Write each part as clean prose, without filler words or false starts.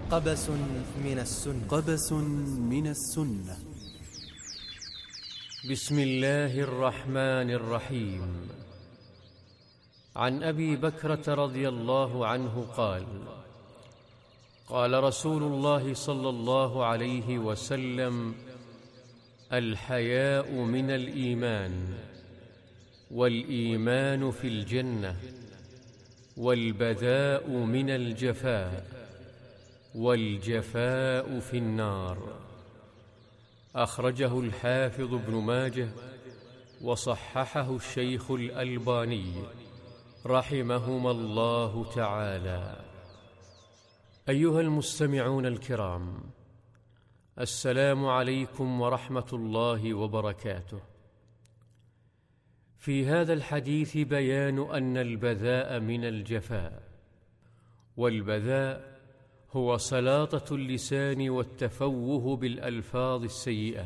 قبس من السنة. قبس من السنة. بسم الله الرحمن الرحيم. عن أبي بكرة رضي الله عنه قال: قال رسول الله صلى الله عليه وسلم: الحياء من الإيمان، والإيمان في الجنة، والبذاء من الجفاء، والجفاء في النار. أخرجه الحافظ ابن ماجه وصححه الشيخ الألباني رحمهما الله تعالى. أيها المستمعون الكرام، السلام عليكم ورحمة الله وبركاته. في هذا الحديث بيان أن البذاء من الجفاء، والبذاء هو سلاطة اللسان والتفوه بالألفاظ السيئة،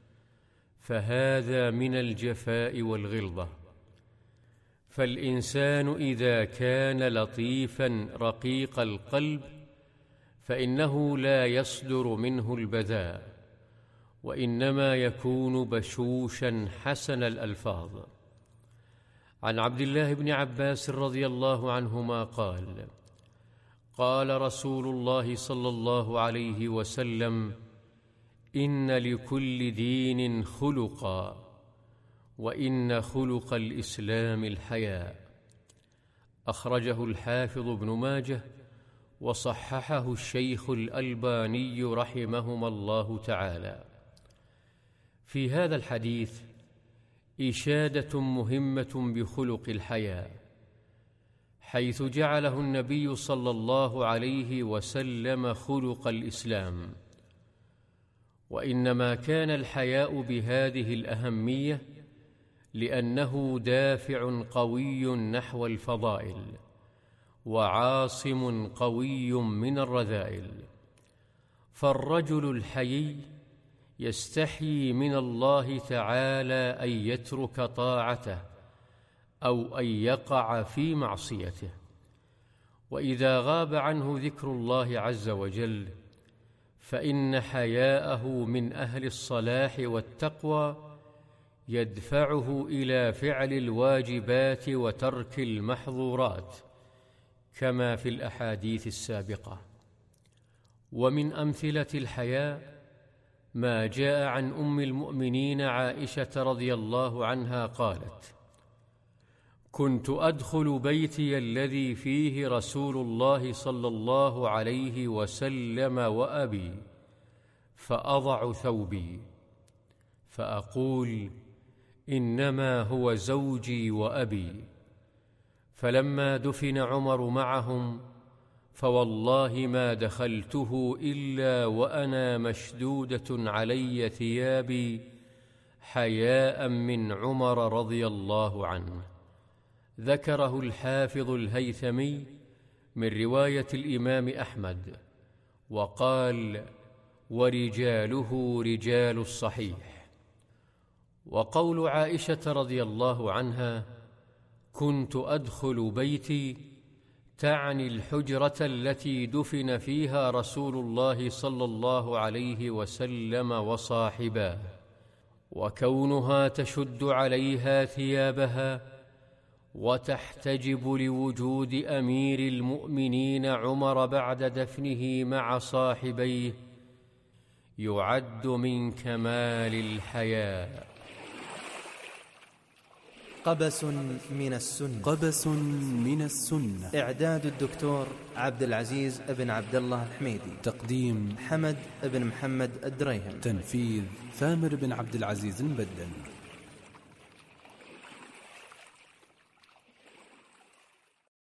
فهذا من الجفاء والغلظة. فالإنسان إذا كان لطيفاً رقيق القلب فإنه لا يصدر منه البذاء، وإنما يكون بشوشاً حسن الألفاظ. عن عبد الله بن عباس رضي الله عنهما قال: قال رسول الله صلى الله عليه وسلم: إن لكل دين خلقا، وإن خلق الإسلام الحياء. أخرجه الحافظ ابن ماجه وصححه الشيخ الألباني رحمهما الله تعالى. في هذا الحديث إشادة مهمة بخلق الحياء، حيث جعله النبي صلى الله عليه وسلم خلق الإسلام. وإنما كان الحياء بهذه الأهمية لأنه دافع قوي نحو الفضائل، وعاصم قوي من الرذائل. فالرجل الحيي يستحيي من الله تعالى أن يترك طاعته أو أن يقع في معصيته. وإذا غاب عنه ذكر الله عز وجل فإن حياءه من أهل الصلاح والتقوى يدفعه إلى فعل الواجبات وترك المحظورات، كما في الأحاديث السابقة. ومن أمثلة الحياء ما جاء عن أم المؤمنين عائشة رضي الله عنها قالت: كنت أدخل بيتي الذي فيه رسول الله صلى الله عليه وسلم وأبي، فأضع ثوبي فأقول: إنما هو زوجي وأبي. فلما دفن عمر معهم فوالله ما دخلته إلا وأنا مشدودة علي ثيابي حياء من عمر رضي الله عنه. ذكره الحافظ الهيثمي من رواية الإمام أحمد، وقال: ورجاله رجال الصحيح. وقول عائشة رضي الله عنها: كنت أدخل بيتي، تعني الحجرة التي دفن فيها رسول الله صلى الله عليه وسلم وصاحباه، وكونها تشد عليها ثيابها وتحتجب لوجود أمير المؤمنين عمر بعد دفنه مع صاحبيه يعد من كمال الحياء. قبس من السنة. قبس من السنة. إعداد الدكتور عبد العزيز بن عبد الله الحميدي. تقديم حمد بن محمد الدريهم. تنفيذ ثامر بن عبد العزيز المبدل.